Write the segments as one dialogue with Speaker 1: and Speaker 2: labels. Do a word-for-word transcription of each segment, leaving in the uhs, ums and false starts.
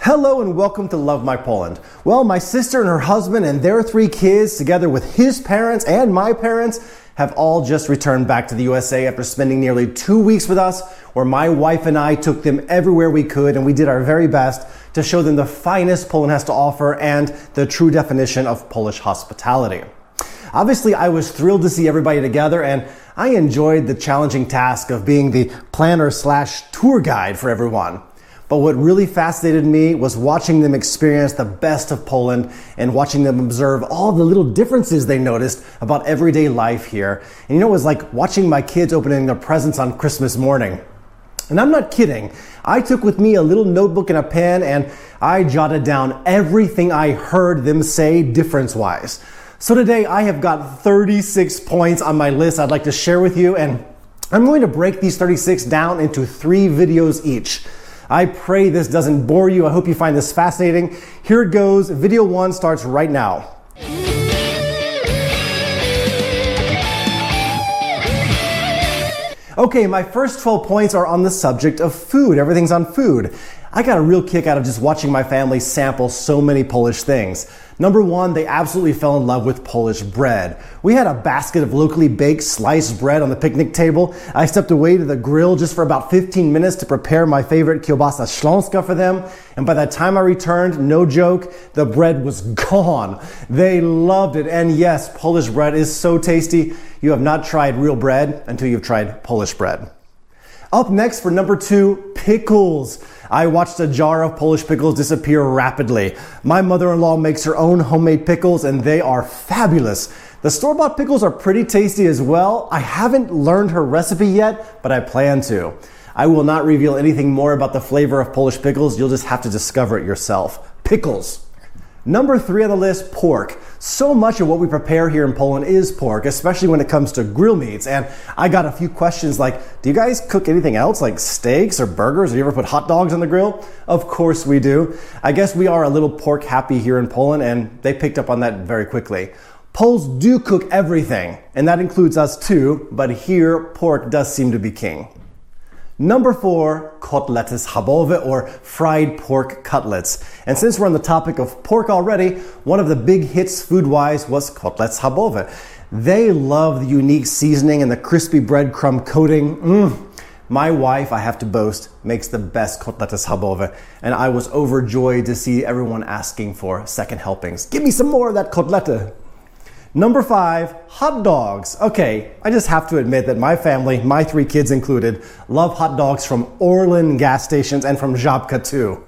Speaker 1: Hello and welcome to Love My Poland. Well, my sister and her husband and their three kids, together with his parents and my parents, have all just returned back to the U S A after spending nearly two weeks with us, where my wife and I took them everywhere we could, and we did our very best to show them the finest Poland has to offer and the true definition of Polish hospitality. Obviously, I was thrilled to see everybody together, and I enjoyed the challenging task of being the planner slash tour guide for everyone. But what really fascinated me was watching them experience the best of Poland and watching them observe all the little differences they noticed about everyday life here. And you know, it was like watching my kids opening their presents on Christmas morning. And I'm not kidding. I took with me a little notebook and a pen, and I jotted down everything I heard them say difference-wise. So today I have got thirty-six points on my list I'd like to share with you, and I'm going to break these thirty-six down into three videos each. I pray this doesn't bore you. I hope you find this fascinating. Here it goes. Video one starts right now. Okay, my first twelve points are on the subject of food. Everything's on food. I got a real kick out of just watching my family sample so many Polish things. Number one, they absolutely fell in love with Polish bread. We had a basket of locally baked sliced bread on the picnic table. I stepped away to the grill just for about fifteen minutes to prepare my favorite Kiełbasa Śląska for them. And by the time I returned, no joke, the bread was gone. They loved it. And yes, Polish bread is so tasty. You have not tried real bread until you've tried Polish bread. Up next for number two, pickles. I watched a jar of Polish pickles disappear rapidly. My mother-in-law makes her own homemade pickles, and they are fabulous. The store-bought pickles are pretty tasty as well. I haven't learned her recipe yet, but I plan to. I will not reveal anything more about the flavor of Polish pickles. You'll just have to discover it yourself. Pickles. Number three on the list, pork. So much of what we prepare here in Poland is pork, especially when it comes to grill meats. And I got a few questions like, do you guys cook anything else like steaks or burgers? Or you ever put hot dogs on the grill? Of course we do. I guess we are a little pork happy here in Poland, and they picked up on that very quickly. Poles do cook everything, and that includes us too, but here pork does seem to be king. Number four, kotlety schabowe, or fried pork cutlets. And since we're on the topic of pork already, one of the big hits food-wise was kotlety schabowe. They love the unique seasoning and the crispy breadcrumb coating. Mm. My wife, I have to boast, makes the best kotlety schabowe, and I was overjoyed to see everyone asking for second helpings. Give me some more of that kotlety. Number five, hot dogs. Okay, I just have to admit that my family, my three kids included, love hot dogs from Orlen gas stations and from Żabka too.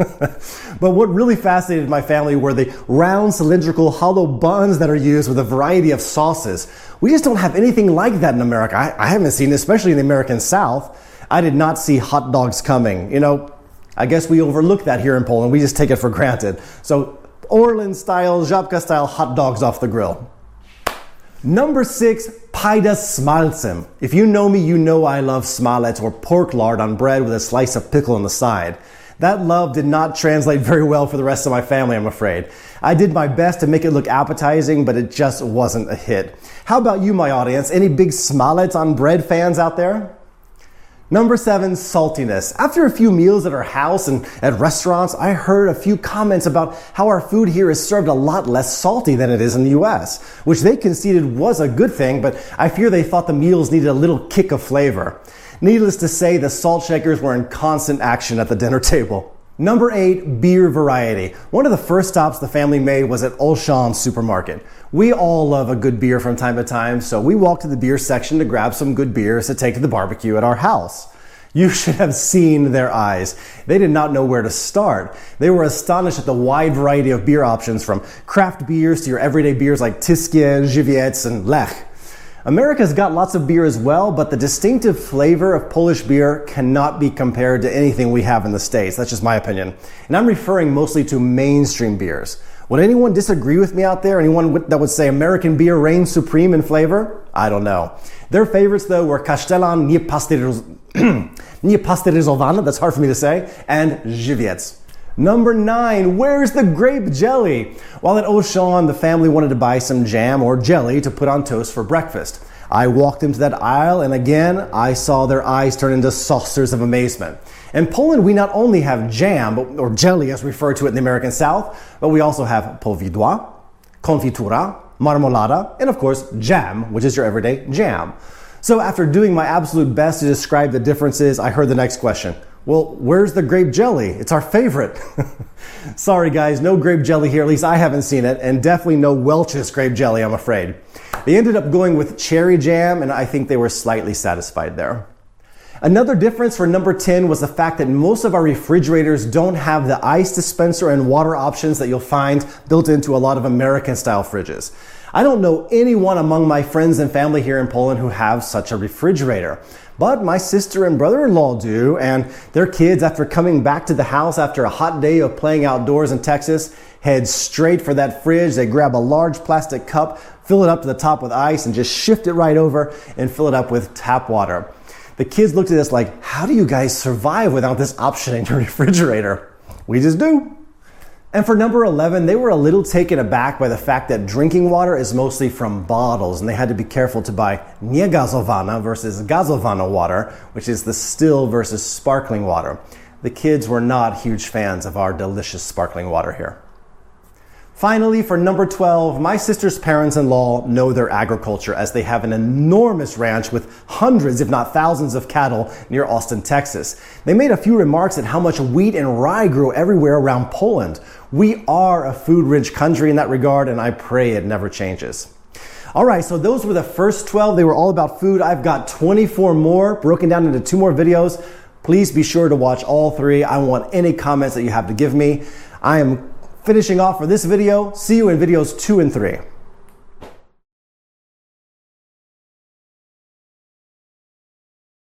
Speaker 1: But what really fascinated my family were the round, cylindrical, hollow buns that are used with a variety of sauces. We just don't have anything like that in America. I, I haven't seen it, especially in the American South. I did not see hot dogs coming. You know, I guess we overlook that here in Poland. We just take it for granted. So Orlen style, Żabka style hot dogs off the grill. Number six, pajda z smalcem. If you know me, you know I love smalec, or pork lard on bread with a slice of pickle on the side. That love did not translate very well for the rest of my family, I'm afraid. I did my best to make it look appetizing, but it just wasn't a hit. How about you, my audience? Any big smalec on bread fans out there? Number seven, saltiness. After a few meals at our house and at restaurants, I heard a few comments about how our food here is served a lot less salty than it is in the U S, which they conceded was a good thing, but I fear they thought the meals needed a little kick of flavor. Needless to say, the salt shakers were in constant action at the dinner table. Number eight, beer variety. One of the first stops the family made was at Auchan supermarket. We all love a good beer from time to time, so we walked to the beer section to grab some good beers to take to the barbecue at our house. You should have seen their eyes. They did not know where to start. They were astonished at the wide variety of beer options, from craft beers to your everyday beers like Tyskie, Żywiec, and Lech. America's got lots of beer as well, but the distinctive flavor of Polish beer cannot be compared to anything we have in the States. That's just my opinion. And I'm referring mostly to mainstream beers. Would anyone disagree with me out there? Anyone that would say American beer reigns supreme in flavor? I don't know. Their favorites, though, were Kasztelan Niepasteryzowane, that's hard for me to say, and Żywiec. Number nine, where's the grape jelly? While at Auchan, the family wanted to buy some jam or jelly to put on toast for breakfast. I walked into that aisle, and again, I saw their eyes turn into saucers of amazement. In Poland, we not only have jam, or jelly as we refer to it in the American South, but we also have powidła, konfitura, marmolada, and of course, jam, which is your everyday jam. So after doing my absolute best to describe the differences, I heard the next question. Well, where's the grape jelly? It's our favorite. Sorry guys, no grape jelly here, at least I haven't seen it, and definitely no Welch's grape jelly, I'm afraid. They ended up going with cherry jam, and I think they were slightly satisfied there. Another difference for number ten was the fact that most of our refrigerators don't have the ice dispenser and water options that you'll find built into a lot of American style fridges. I don't know anyone among my friends and family here in Poland who have such a refrigerator. But my sister and brother-in-law do, and their kids, after coming back to the house after a hot day of playing outdoors in Texas, head straight for that fridge. They grab a large plastic cup, fill it up to the top with ice, and just shift it right over and fill it up with tap water. The kids looked at us like, how do you guys survive without this option in your refrigerator? We just do. And for number eleven, they were a little taken aback by the fact that drinking water is mostly from bottles, and they had to be careful to buy niegazowana versus gazowana water, which is the still versus sparkling water. The kids were not huge fans of our delicious sparkling water here. Finally, for number twelve, my sister's parents-in-law know their agriculture as they have an enormous ranch with hundreds, if not thousands, of cattle near Austin, Texas. They made a few remarks at how much wheat and rye grow everywhere around Poland. We are a food-rich country in that regard, and I pray it never changes. All right, so those were the first twelve. They were all about food. I've got twenty-four more broken down into two more videos. Please be sure to watch all three. I want any comments that you have to give me. I am finishing off for this video. See you in videos two and three.